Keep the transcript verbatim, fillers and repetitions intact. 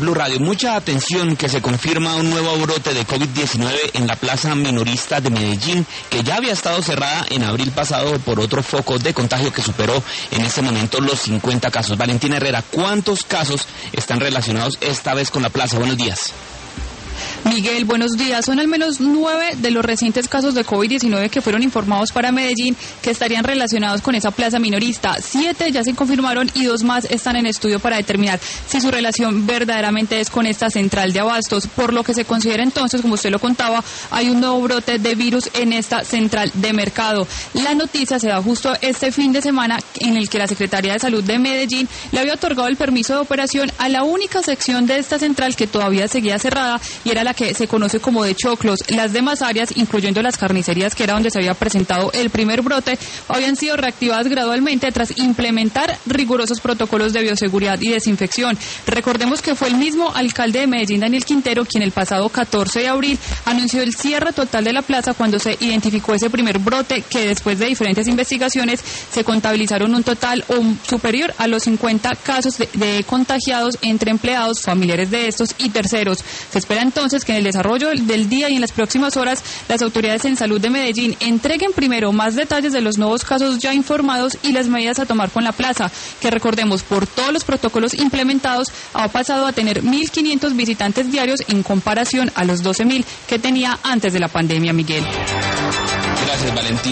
Blue Radio. Mucha atención, que se confirma un nuevo brote de COVID diecinueve en la plaza minorista de Medellín, que ya había estado cerrada en abril pasado por otro foco de contagio que superó en este momento los cincuenta casos. Valentina Herrera, ¿cuántos casos están relacionados esta vez con la plaza? Buenos días. Miguel, buenos días. Son al menos nueve de los recientes casos de COVID diecinueve que fueron informados para Medellín que estarían relacionados con esa plaza minorista. Siete ya se confirmaron y dos más están en estudio para determinar si su relación verdaderamente es con esta central de abastos, por lo que se considera entonces, como usted lo contaba, hay un nuevo brote de virus en esta central de mercado. La noticia se da justo este fin de semana en el que la Secretaría de Salud de Medellín le había otorgado el permiso de operación a la única sección de esta central que todavía seguía cerrada, y era la que se conoce como de choclos. Las demás áreas, incluyendo las carnicerías, que era donde se había presentado el primer brote, habían sido reactivadas gradualmente tras implementar rigurosos protocolos de bioseguridad y desinfección. Recordemos que fue el mismo alcalde de Medellín, Daniel Quintero, quien el pasado catorce de abril anunció el cierre total de la plaza cuando se identificó ese primer brote, que después de diferentes investigaciones se contabilizaron un total um, superior a los cincuenta casos de, de contagiados entre empleados, familiares de estos y terceros. Se espera entonces que en el desarrollo del día y en las próximas horas las autoridades en salud de Medellín entreguen primero más detalles de los nuevos casos ya informados y las medidas a tomar con la plaza, que recordemos, por todos los protocolos implementados ha pasado a tener mil quinientos visitantes diarios en comparación a los doce mil que tenía antes de la pandemia, Miguel. Gracias, Valentín.